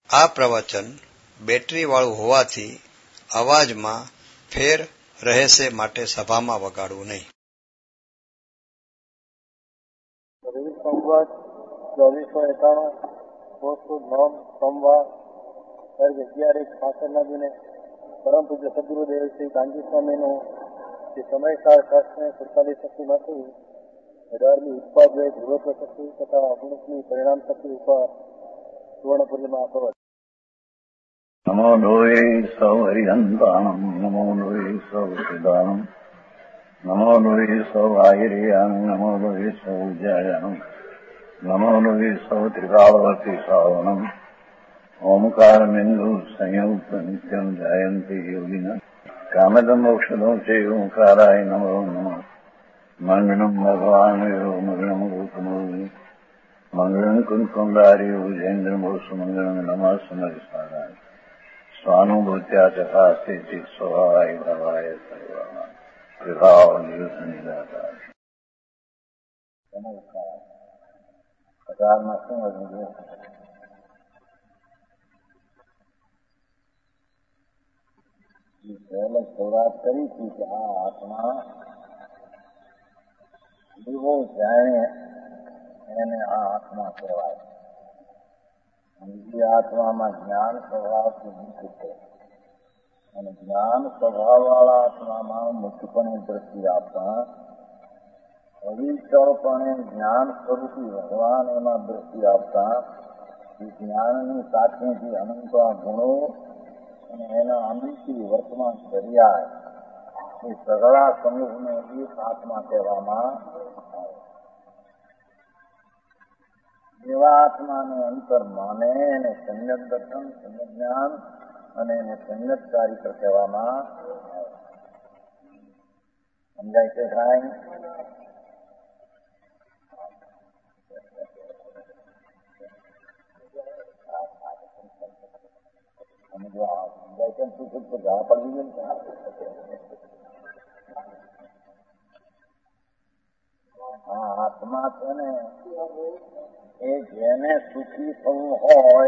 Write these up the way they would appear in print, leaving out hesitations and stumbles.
આ પ્રવચન બેટરીવાળું હોવાથી અવાજમાં ફેર રહેશે, માટે સભામાં વગાડવું નહીં. સંવત 2491 સોમવાર વર્ગ 11-65 દિને પરમ પૂજ્ય સદગુરુદેવ શ્રી કાંજી સ્વામીનું સમયસાર શાસ્ત્રને 47 શક્તિમાંથી 18મી ઉત્પાદ ધ્રુવત્વ શક્તિ તથા 19મી પરિણામ શક્તિ ઉપર સુવર્ણપુરીમાં પ્રવચન. નમો લોહે સૌ હરિહંતાણમ, નમો લોહે સૌ સિદ્ધાણમ, નમો લોહે સૌ આહિર્યાણમ, નમો લોહે સૌ જયાણમ, નમો લોહે સૌ ત્રિકાળવતી શ્રાવણમ, ઓમકારમિંદુ સંયુક્ત નિત્યમ જાયંતિ યોગિના કામદમ મોક્ષદો છે ઓંકારાય નમો નમઃ. મંગળમ ભગવાન મંગળમ ગૌતમોની મંગળમ કુંકુંડાર્યો જૈન્દ્રમો સુમંગળમ નમઃ સમરિસ્વારાય સ્વાનુભૂત્યા ચકાસ્તે સ્વભાવાય ભવાય સર્વા વિભાવ નિયુત નિરાકાર. હજારમાં શું વધુ પહેલે શરૂઆત કરી હતી કે આ આત્મા એવો જાણે એને આ આત્મા કહેવાય. બીજી આત્મામાં જ્ઞાન સ્વભાવથી મુક્ત છે અને જ્ઞાન સ્વભાવવાળા આત્મામાં મુક્તપણે દ્રષ્ટિ આપતા, અવિચળપણે જ્ઞાન સ્વરૂપી ભગવાન એમાં દ્રષ્ટિ આપતા, એ જ્ઞાનની સાથે જે અનંતના ગુણો અને એના અનંતી વર્તમાન પર્યાય એ સગળા સમૂહને એક આત્મા કહેવામાં આવે. એવા આત્માને અંતર માને એને સંયત દર્શન, સંયત જ્ઞાન અને એને સંયત ચારિત્ર કહેવામાં આવે. સમજાય છે ભાઈ? અને જો આ સમજાય છે પૂછું તો જા પડી ગયું. આ આત્મા છે ને એ જેને સુખી થવું હોય,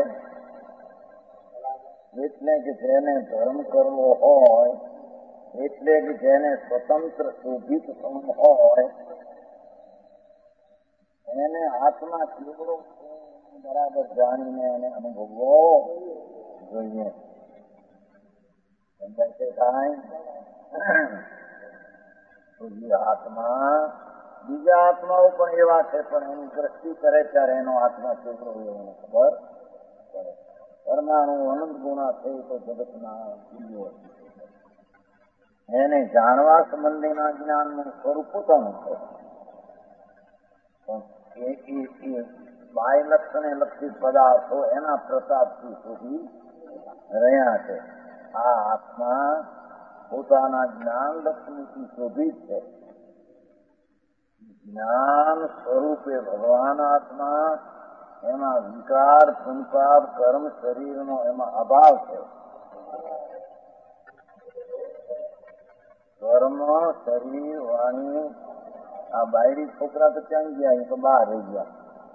એટલે કે જેને ધર્મ કરવો હોય, એટલે કે જેને સ્વતંત્ર શોભિત થવું હોય, એને આત્મા કેવડો બરાબર જાણીને એને અનુભવવો જોઈએ. સમજાય છે કાંઈ? તો એ આત્મા બીજા આત્માઓ પણ એવા છે, પણ એની દ્રષ્ટિ કરે ત્યારે એનો આત્મા કેવડો એને ખબર પડે. પરમાણુ અનંત ગુણા છે તો જગતના જીવો એને જાણવા સંબંધીના જ્ઞાનનું સ્વરૂપ પોતાનું છે, પણ એ બાહ્ય લક્ષણે લક્ષિત પદાર્થો એના પ્રતાપથી સુધી રહ્યા છે. આ આત્મા પોતાના જ્ઞાન લક્ષ્મીથી શોભિત છે. જ્ઞાન સ્વરૂપે ભગવાન આત્મા, એમાં વિકાર, પુનપાપ, કર્મ, શરીરનો એમાં અભાવ છે. કર્મ, શરીર, વાણી, આ બાયરી છોકરા તો ક્યાં ગયા? એ તો બહાર રહી ગયા.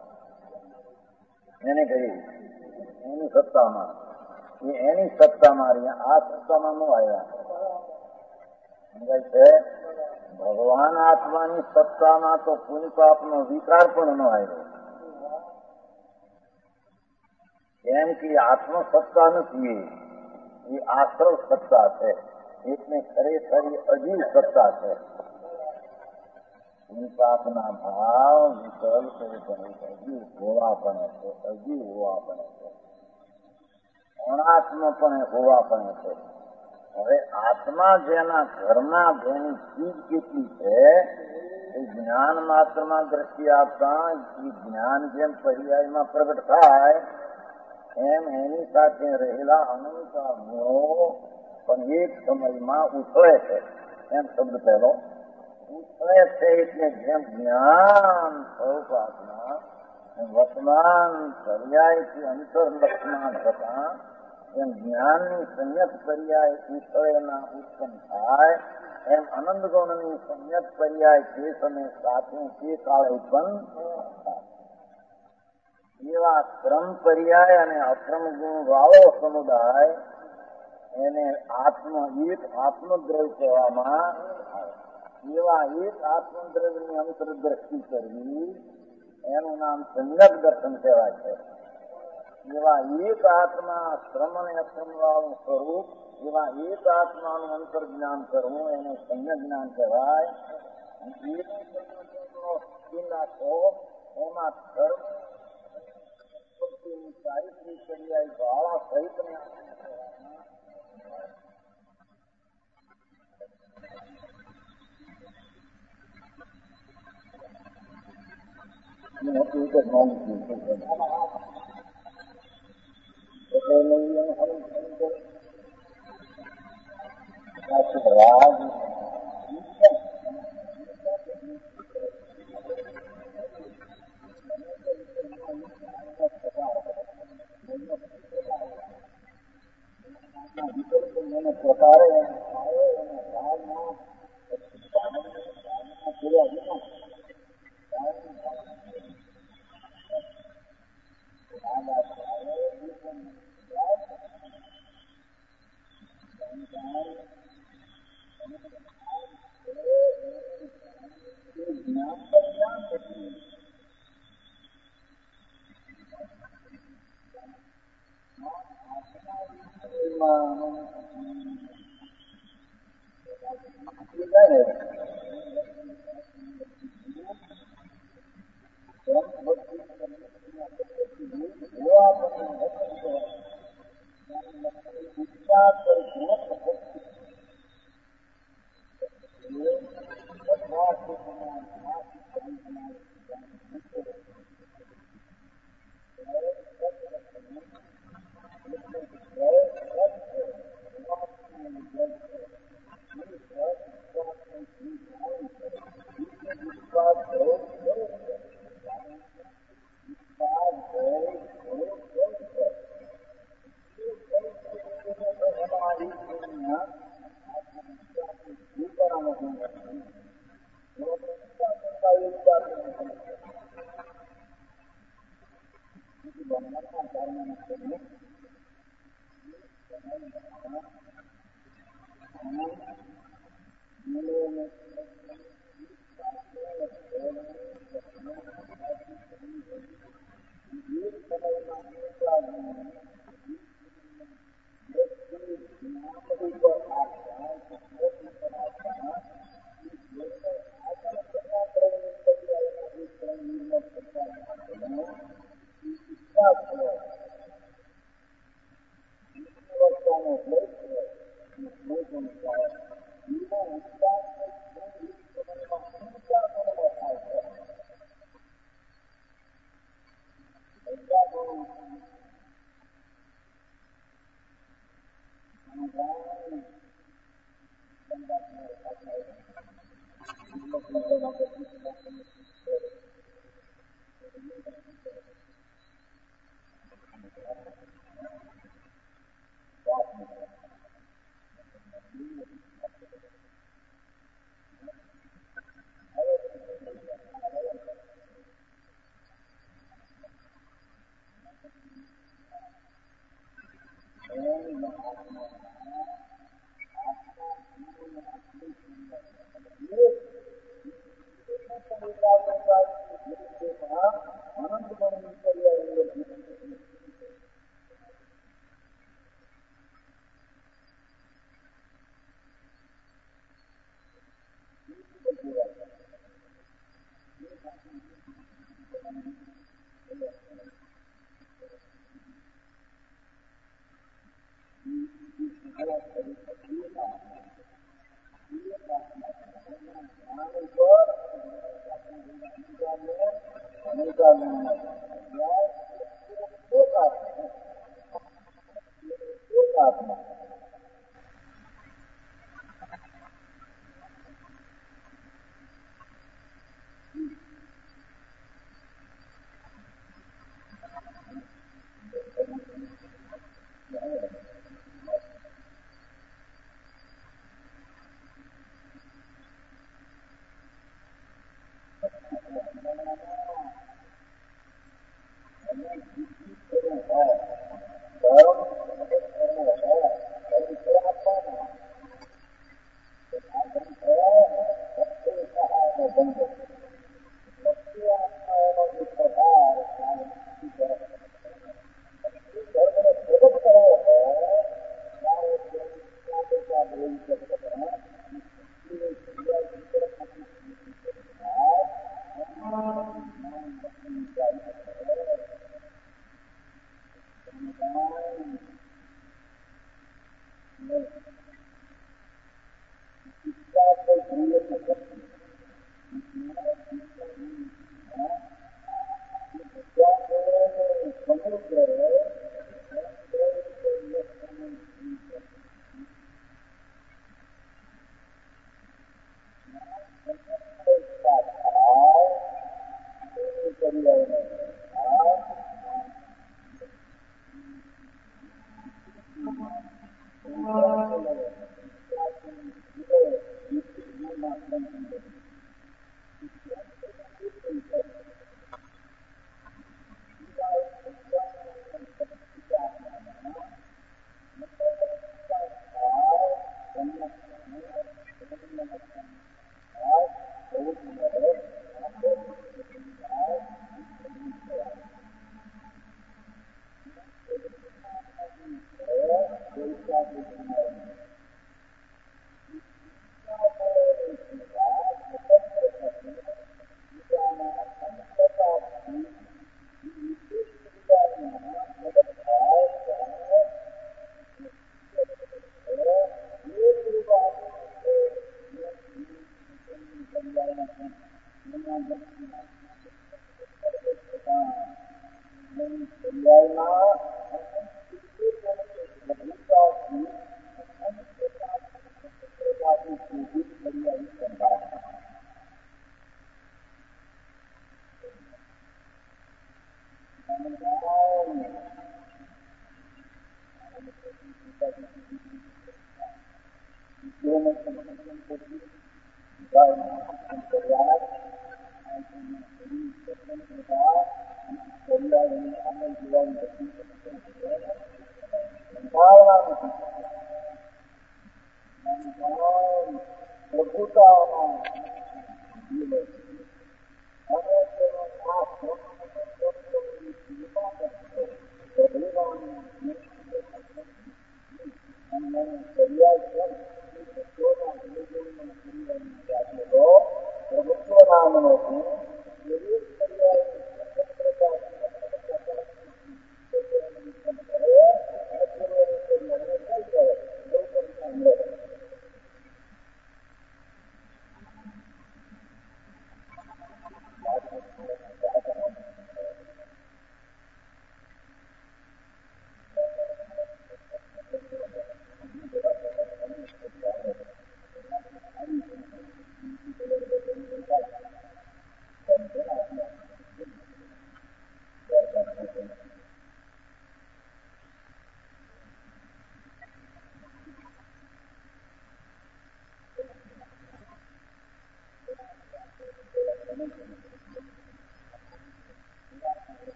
એને કહી એની સત્તામાં, એ એની સત્તામાં રહ્યા, આ સત્તામાં ન આવ્યા. સમજાય છે? ભગવાન આત્માની સત્તામાં તો પુણ્યપાપનો વિકાર પણ ન આવ્યો. કેમ કે આત્મસત્તા નથી, એ આશ્રવ સત્તા છે. એટલે ખરેખરી અજીવ સત્તા છે. પુણ્યપાપના ભાવ વિકલ્પ અજીવ હોવા પણ છે, અજીવ હોવા પણ છે, અણાત્મ પણ હોવા પણ છે. હવે આત્મા જેના ઘરમાં જેની ચીજ કેટલી છે એ જ્ઞાન માત્રમાં દ્રષ્ટિ આપતા એ જ્ઞાન જેમ પર્યાયમાં પ્રગટ થાય એમ એની સાથે રહેલા અનંત ગુણો પણ એક સમયમાં ઉછળે છે. એમ શબ્દ પહેલો ઉછળે છે એટલે જેમ જ્ઞાન સ્વરૂપ આત્મા વર્તમાન પર્યાયથી અંતરલક્ષમાં થતા એમ જ્ઞાનની સંયત પર્યાય ઉછળેના ઉત્પન્ન થાય, એમ અનંત ગુણની સંયત પર્યાય તે સમય સાથે તે કાળે ઉત્પન્ન થાય. એવા ક્રમ પર્યાય અને અક્રમ ગુણ વાળો સમુદાય એને આત્મદ્રવ્ય કહેવામાં આવે. એવા એક આત્મદ્રવ્યની અંતરદ્રષ્ટિ કરવી એનું નામ સમ્યક દર્શન કહેવાય છે. એવા એક આત્મા શ્રમ અને અક્રમ વાળું સ્વરૂપ, એવા એક આત્માનું અંતર જ્ઞાન કરવું એનું સમ્યક જ્ઞાન કહેવાય. એમાં ધર્મ ચારિત્રિક પર્યાય ભાળા સહિતને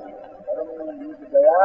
धर्म में बीत गया।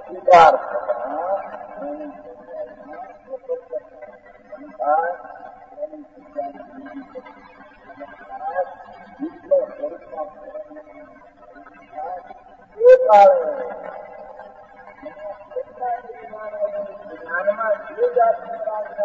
સ્વીકાર જ્ઞાનમાં જે જાતનું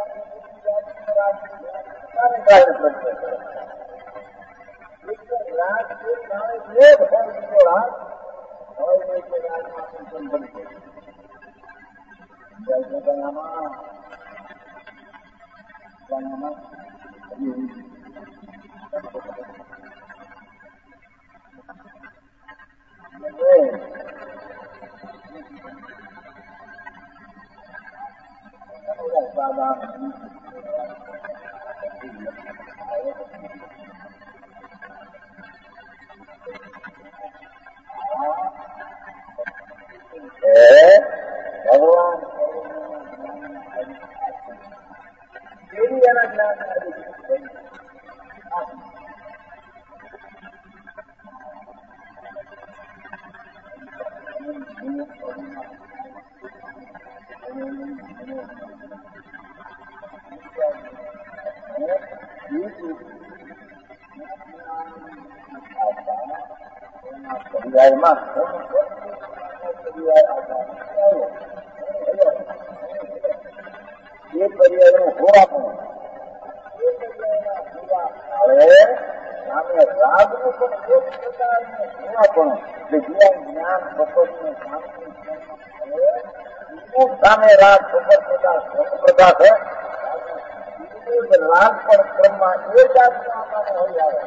ભગવાન એવી એના જ્ઞાન પર્યાયમાં એ પર્યાયનું હોવાપણું સામે રાગનું પણ એક પ્રકારનું હોવાપણું કે જ્યાં જ્ઞાન સપોર્ટનું સામે રાગ સપોર્ટ પ્રકાશ રાગ પણ ક્રમમાં એ જાતનું આમાં હોય આવે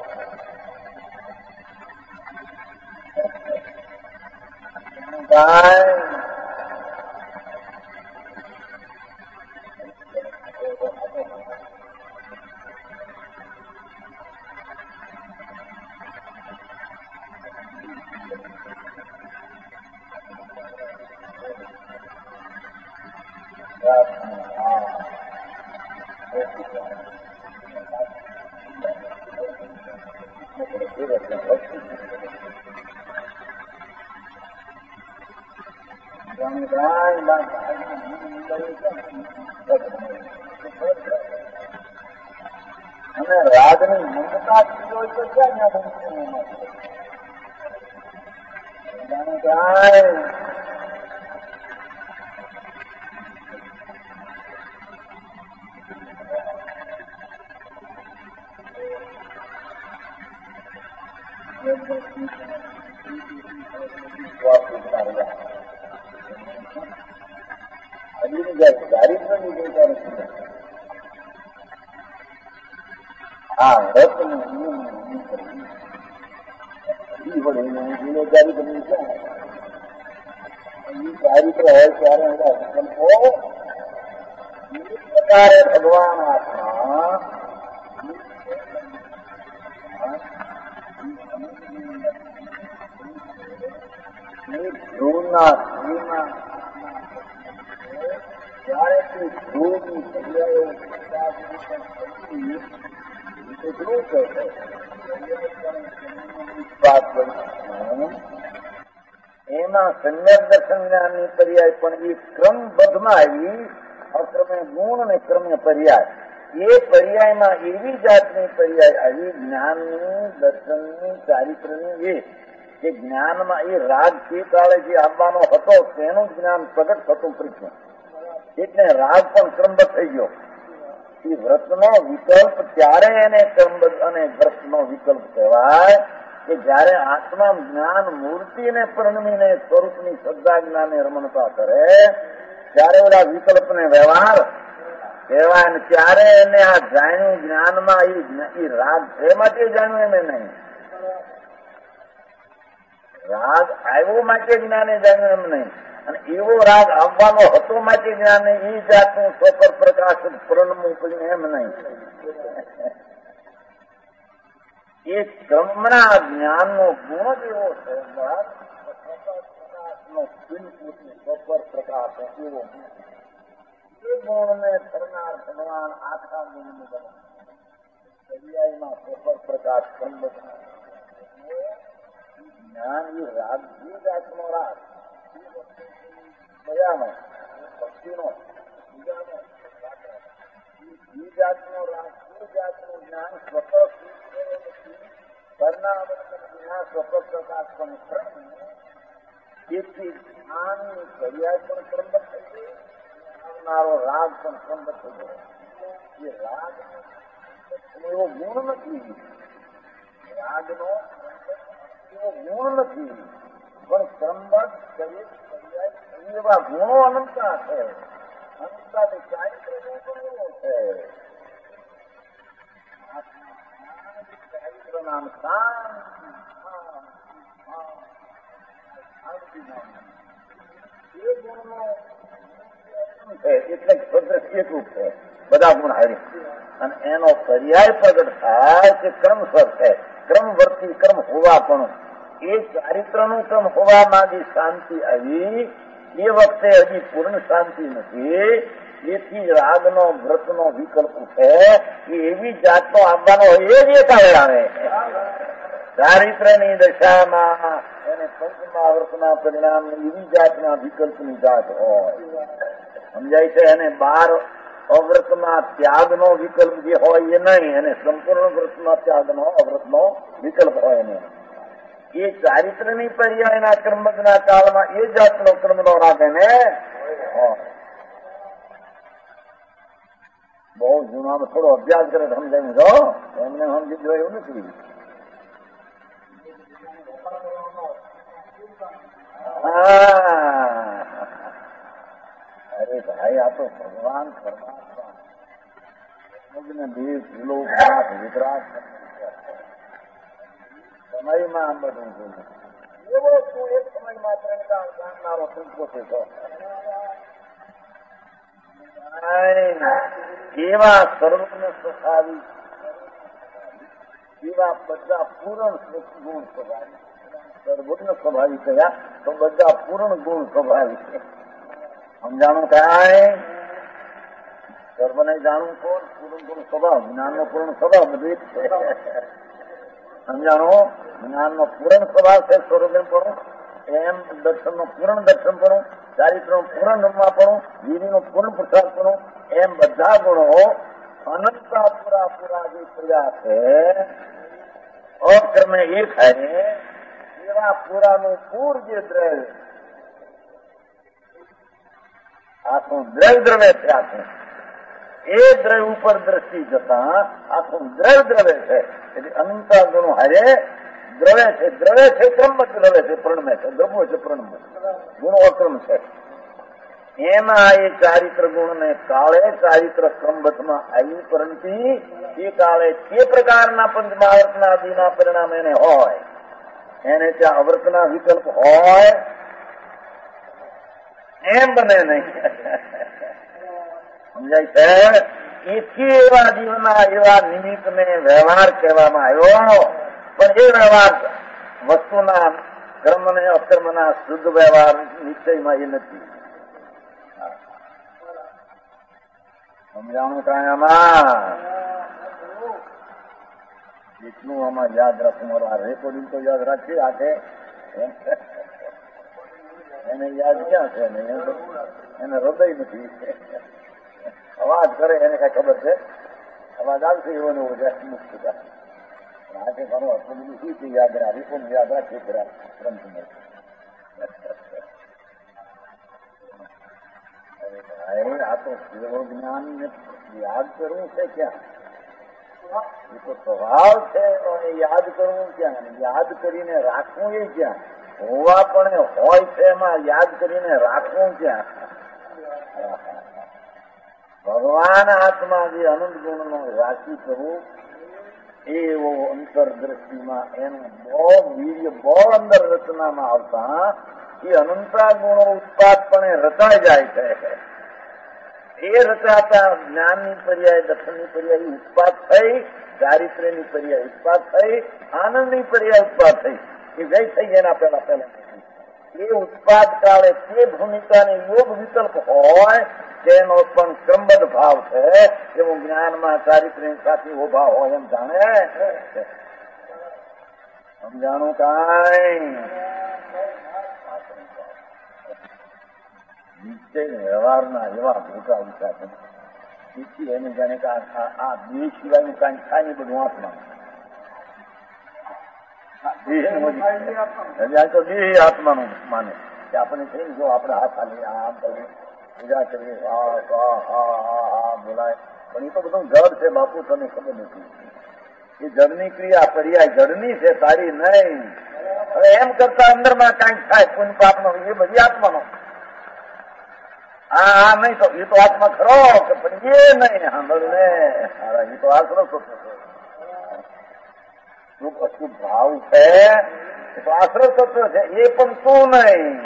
અને રાગની મંદતા હોય તો ક્યાં હા રથનું જિલ્લેદારી બની છે ચારિત્ર હોય ત્યારે વિકલ્પો એ પ્રકારે ભગવાન આત્મા ધ્રુવના ધ્રુવના જ્યારે તે ધ્રુવની જગ્યાએ એમાં સમ્યક દર્શન જ્ઞાનની પર્યાય પણ એ ક્રમબદ્ધમાં આવી અક્રમે ગુણ અને ક્રમે પર્યાય એ પર્યાયમાં એવી જાતની પર્યાય આવી જ્ઞાનની દર્શનની ચારિત્રની એ કે જ્ઞાનમાં એ રાગ તે કાળે જે આવવાનો હતો તેનું જ્ઞાન પ્રગટ થતું પરીક્ષણ એટલે રાગ પણ ક્રમબદ્ધ થઈ ગયો. એ વ્રતનો વિકલ્પ ત્યારે એને ક્રમબદ્ધ અને વ્રતનો વિકલ્પ કહેવાય કે જયારે આત્મા જ્ઞાન મૂર્તિને પરિણમીને સ્વરૂપની શ્રદ્ધા જ્ઞાને રમણતા કરે ત્યારે ઓલા વિકલ્પને વ્યવહાર કહેવાય ને ત્યારે એને આ જાણ્યું જ્ઞાનમાં એ રાગ છે માટે જાણ્યું એને નહીં, રાગ આવ્યો માટે જ્ઞાને જાણ્યું એમ નહીં, અને એવો રાગ આવવાનો હતો માટે જ્ઞાને એ જાતનું સ્વપર પ્રકાશ પ્રણમું કરીને એમ નહીં. એ ક્રમના જ્ઞાનનો ગુણ જ એવો છે સ્વપર પ્રકાશ એવો એ ગુણને થનાર ભગવાન આખા ગુણનું પર્યાયમાં સ્વપર પ્રકાશ જ્ઞાન એ રાગ જે જાતનો રાગ મજાનો ભક્તિનો બીજાનો એ જાતનો રાગ એ જાતનું જ્ઞાન સ્વતઃ કરના સ્વતઃ પ્રકાશ પણ ક્રમ તેથી જ્ઞાનની પર્યાય પણ ક્રમબદ્ધ થઈ ગઈ, આવનારો રાગ પણ ક્રમબદ્ધ થઈ ગયો. એ રાગ એવો ગુણ નથી, રાગનો એવો ગુણ નથી, પણ ક્રમબદ્ધ દરેક પર્યાય એવા ગુણો અનંતા છે. અનંતાથી ચારિત્રનો પણ એવો છે. ચારિત્ર નામ શાંતિ એ ગુણનો છે, એટલે સ્વદ્રષ્ટિ એકરૂપ છે બધા ગુણ હારી, અને એનો પર્યાય પ્રગટ થાય કે ક્રમસર છે. ક્રમવર્તી ક્રમ હોવા પણ એ ચારિત્રનું ક્રમ હોવામાં જે શાંતિ આવી એ વખતે હજી પૂર્ણ શાંતિ નથી. એથી રાગનો વ્રતનો વિકલ્પ છે એ એવી જાતનો આવવાનો હોય એ જ એકાળે આવે. ચારિત્રની દશામાં એને પંચમહાવ્રતના પરિણામ એવી જાતના વિકલ્પની જાત હોય, સમજાય છે. એને 12 અવ્રતમાં ત્યાગનો વિકલ્પ જે હોય એ નહીં, અને સંપૂર્ણ વ્રતમાં ત્યાગનો અવ્રતનો વિકલ્પ હોય નહીં. એ ચારિત્રની પર્યાયના કર્મના કાળમાં એ જાતનો કર્મનો રાગ એને બહુ જૂનામાં થોડો અભ્યાસ કરે સમજાયું છો, એમને સમજી જો એવું નથી. અરે ભાઈ, આ તો ભગવાન પરમાત્મા દેશ વિલોકનાથ વિતરાગ સમયમાં આમ બધું જોયું એવો તું એક સમય માત્ર જાણનારો તું પોતે છો. એવા સર્વને સ્વભાવી એવા બધા પૂર્ણ ગુણ સ્વભાવી, સર્વજ્ઞ સ્વભાવી કયા તો બધા પૂર્ણ ગુણ સ્વભાવી છે. સમજાણું કાંઈ સર્વને જાણવું કોણ? પૂર્ણ ગુણ સ્વભાવ, જ્ઞાનનો પૂર્ણ સ્વભાવ બધું એક છે. સમજાણો? જ્ઞાનનો પૂર્ણ સ્વભાવ છે સ્વરૂપપણું, એમ દર્શનનો પૂર્ણ દર્શનપણું, ચારિત્રનું પૂર્ણ રમવાપણું, વીરીનું પૂર્ણ પુરુષાર્થપણું, એમ બધા ગુણો અનંતા પૂરા જે પૂરા છે અક્રમે એ થાય એવા પૂરાનું પૂર જે દ્રવ્ય આખું દ્રવ્ય છે, આખું એ દ્રવ્ય ઉપર દ્રષ્ટિ જતા આખું દ્રવ્ય છે. એટલે અનંતા ગુણો હારે દ્રવ્ય છે ક્રમબદ્ધ દ્રવ્ય છે, પ્રણમે છે, દ્રવ્યો છે પ્રણમ, ગુણો અક્રમ છે. એમાં એ ચારિત્ર ગુણને કાળે ચારિત્ર ક્રમબદ્ધમાં આવી, પરંતુ એ કાળે તે પ્રકારના પંચમહાવ્રતના આદિના પરિણામ એને હોય, એને ત્યાં અવ્રતના વિકલ્પ હોય એમ બને નહીં. સમજાય છે? એથી એવા જીવના એવા નિમિત્તને વ્યવહાર કહેવામાં આવ્યો, પણ એ વ્યવહાર વસ્તુના કર્મને અકર્મના શુદ્ધ વ્યવહાર નિશ્ચયમાં એ નથી. સમજાણું કાંઈ આમાં જેટલું આમાં યાદ રાખવું, મારું આ રેકોર્ડિંગ તો યાદ રાખીએ આખે, એને યાદ ક્યાં છે? એને હૃદય નથી. અવાજ કરે એને કઈ ખબર છે? અવાજ આવશે એવો ને એવો જાય મુક્ત થાય. આજે મારું આટલું બધું શું છે યાદ રાખી, પણ યાદ રાખીએ ખરા ભાઈ. આ તો શિવ જ્ઞાન ને યાદ કરવું છે ક્યાં? એ તો સ્વભાવ છે, યાદ કરવું ક્યાં? યાદ કરીને રાખવું એ ક્યાં? હોવા પણ હોય છે એમાં યાદ કરીને રાખવું ક્યાં? ભગવાન આત્મા જે અનંત ગુણનો રાશિ કરવું એવો અંતરદ્રષ્ટિમાં એનું બહુ વીર્ય બહુ અંદર રચનામાં આવતા એ અનંતા ગુણો ઉત્પાદપણે રચાઈ જાય છે. એ રચાતા જ્ઞાનની પર્યાય, દર્શનની પર્યાય ઉત્પાદ થઈ, ચારિત્ર્યની પર્યાય ઉત્પાદ થઈ, આનંદની પર્યાય ઉત્પાદ થઈ, એ જય થઈ એના પહેલા એ ઉત્પાદ કાળે તે ભૂમિકાને યોગ વિકલ્પ હોય તેનો પણ ક્રમબદ્ધ ભાવ છે, એવું જ્ઞાનમાં ચારિત્ર્યની સાથે એવો ભાવ હોય એમ જાણે. સમજાણું કાંઈ? નિશ્ચય વ્યવહારના એવા મોટા વિચાર છે. તેથી એને જાણે કે આ દેહ સિવાયનું કાંઈ થાય નહીં, બધું આત્મા. તો દેહ આત્માનું માને કે આપણે થઈને જો આપણે હાથ હાલીએ, આમ કરીએ, પૂજા કરીએ, બોલાય, પણ એ તો બધું જડ છે બાપુ, તને ખબર નથી. એ જડની ક્રિયા પર્યાય જડની છે, તારી નહીં. હવે એમ કરતા અંદરમાં કાંઈક થાય પુણ્ય પાપનો, એ બધી આત્માનો. હા નહીં તો એ તો આત્મા ખરો, પણ એ નહીં સાંભળ ને, એ તો આશરો થતો શું ભાવ છે, એ તો આશરો થતો છે, એ પણ તું નહીં.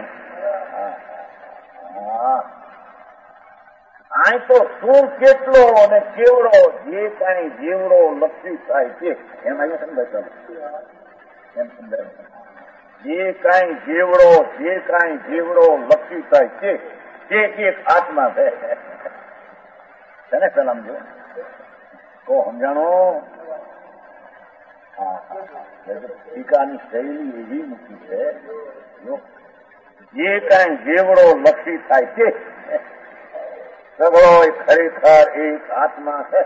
આ તો શું કેટલો અને કેવડો જે કાંઈ જેવડો લક્ષી થાય છે એમ અહીંયા સમજાય, એમ સમજાય. જે કાંઈ જેવડો લક્ષી થાય છે તે એક આત્મા છે. તેને સલામ જો તો સમજાણો. ટીકાની શૈલી એવી મૂકી છે, જે કાંઈ જેવડો લક્ષી થાય છે સગળો ખરેખર એક આત્મા છે.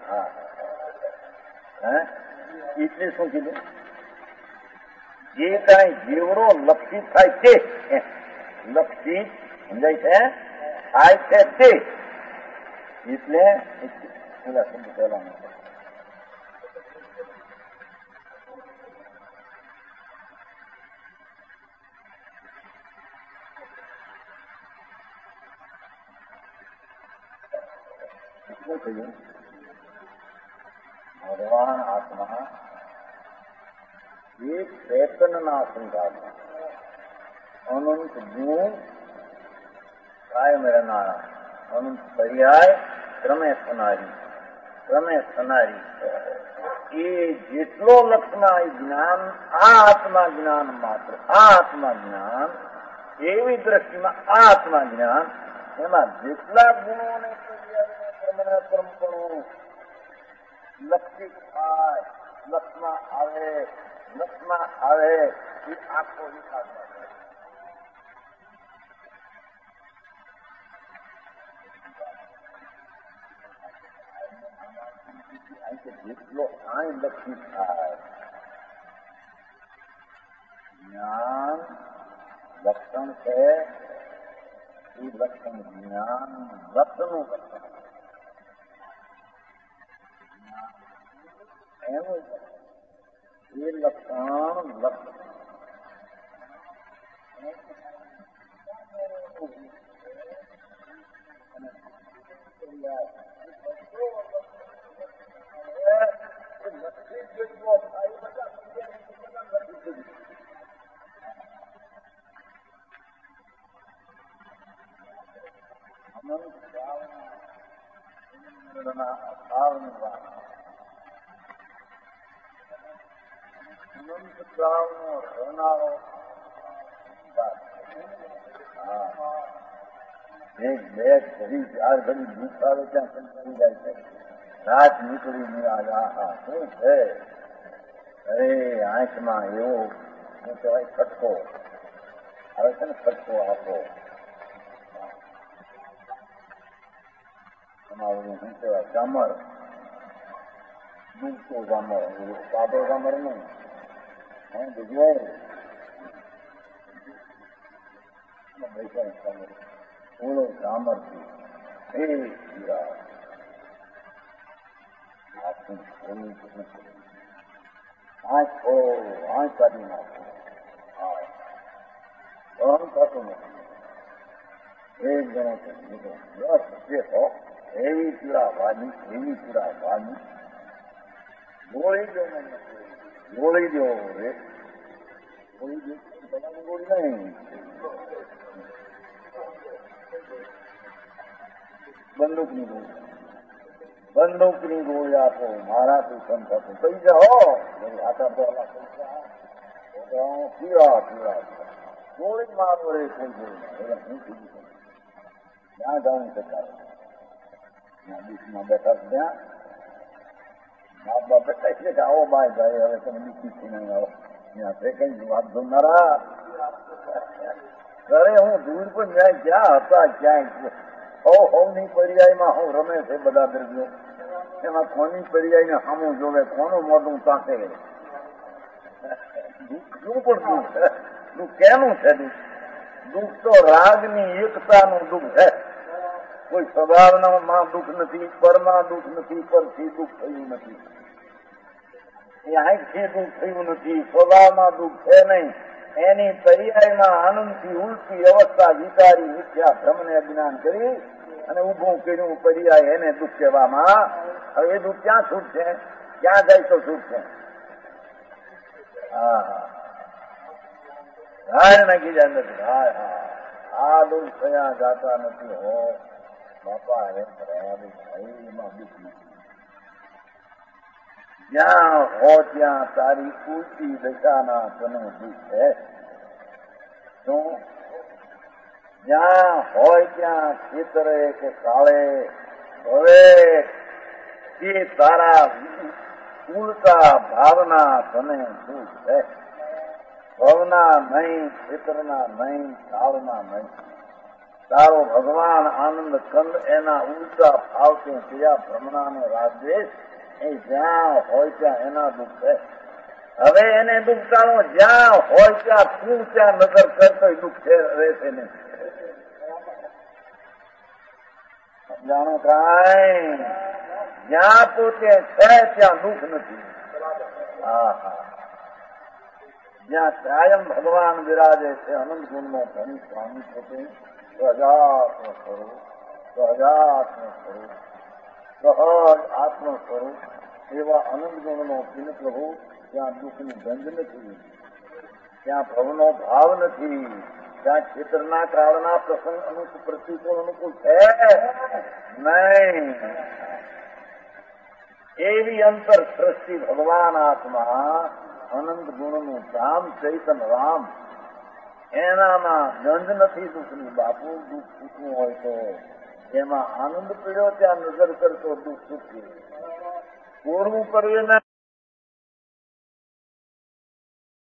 એટલે શું કીધું? જે કાંઈ જેવડો લક્ષી થાય છે, લક્ષી સમજાય છે, થાય છે તે. એટલે પેલા શબ્દ પહેલા ભગવાન આત્મા એક ચેતનના સંઘાતમાં અનંત ગુણ કાયમ રહેનારા, અનંત પર્યાય ક્રમે થનારી એ જેટલો લક્ષમાં જ્ઞાન, આ આત્મા જ્ઞાન માત્ર, આ આત્મા જ્ઞાન એવી દ્રષ્ટિમાં આ આત્મા જ્ઞાન, એમાં જેટલા ગુણો અને પરમપણું લક્ષી થાય, લક્ષમાં આવે એ આખો વિકાસ જેટલો આય લક્ષી થાય, જ્ઞાન લક્ષણ છે, એ લક્ષણ જ્ઞાન લક્ષનું લક્ષણ એનું એ લક્ષણ એક બે ઘડી ચાર ઘડી દુઃખ આવે ત્યાં સંતાડી જાય છે. રાત નીકળી નહીં આવ્યા, શું છે? અરે આંખમાં એવો શું કહેવાય ખટકો આવે છે ને, ખટકો આપો તમારું શું કહેવાય ગામર, ડૂબતો ગામર, સાદો ગામર નહીં, જગ્યાએ ઓળો ગામર છે એ આંખ કાઢી નાખો, થતું નથી. એક જણો છે એવી પીડા વાગી, ગોળી દો રે, ગોળી નહીં, બંદૂકની ગોળી આપો, મારાથી સંથતું થઈ જાઓ. હાથા બોલા પીડા ગોળી મારો રે થઈ ગયું. હું કીધું ત્યાં જવું સરકાર બીચમાં બેઠા છે, ત્યાં મા બાપ બેઠા છે કે આવો બાય ભાઈ, હવે તમે બીચી થી નહીં આવો. ત્યાં છે કઈ વાત જોનારા ઘરે હું દૂર પણ જાય ક્યાં હતા ક્યાંય હવની પર્યાયમાં હું રમે છે બધા દ્રવ્યો એમાં કોની પર્યાયને સામું જોવે કોનું મોઢું તાકે શું પણ દુઃખ કેનું છે દુઃખ તો રાગની એકતાનું દુઃખ છે કોઈ સ્વભાવમાં દુઃખ નથી પરમાં દુઃખ નથી પરથી દુઃખ થયું નથી આંખથી દુઃખ થયું નથી સ્વભાવમાં દુઃખ છે નહીં એની પર્યાયમાં આનંદથી ઉલટી અવસ્થા વિચારી મિથ્યા ભ્રમને અજ્ઞાન કરી અને ઉભું કર્યું પર્યાય એને દુઃખ કહેવામાં. હવે એ દુઃખ ક્યાં છૂટશે? ક્યાં જાય તો છૂટશે? હા હાર નાખી જાય નથી. હા હા આ દુઃખ થયા જાતા નથી હો બાપા. હવે એમાં દુઃખ નથી. જ્યાં હો ત્યાં તારી ઉલટી દશાના તને દુઃખ છે. શું જ્યાં હોય ત્યાં ખેતરે કે કાળે હવે તે તારા ઉલટા ભાવના તને દુઃખ છે. ભવના નહીં, ખેતરના નહીં, કાળના નહીં. તારો ભગવાન આનંદ કંદ એના ઉલટા ભાવથી થયા ભ્રમણાને રાજદેશ એ જ્યાં હોય ત્યાં એના દુઃખ છે. હવે એને દુઃખ ટાળો. જ્યાં હોય ત્યાં તું ત્યાં નજર કરતો દુઃખ છે રહેશે નહીં. જાણો કાંઈ જ્યાં પોતે છે ત્યાં દુઃખ નથી. હા હા જ્યાં કાયમ ભગવાન વિરાજે છે અનંત ગુણમાં ધણી સ્વામી પોતે સહજાત્મ સ્વરૂપ, સહજાત્મ સ્વરૂપ, સહજ આત્મ સ્વરૂપ એવા અનંત ગુણનો પિન પ્રભુ. ત્યાં દુઃખની ગંધ નથી, ત્યાં ભવનો ભાવ નથી, ત્યાં ખેતરના કાળના પ્રસંગ અનુકૂળ પ્રતિકૂળ અનુકૂળ છે નહીં. એવી અંતર સૃષ્ટિ ભગવાન આત્મા અનંત ગુણનું ધામ ચૈતન રામ એનામાં ગંધ નથી દુઃખની. બાપુ દુઃખ છૂટવું હોય તો જેમાં આનંદ પીડ્યો ત્યાં નજર કરતો દુઃખ છૂટશે. કોરવું કરવું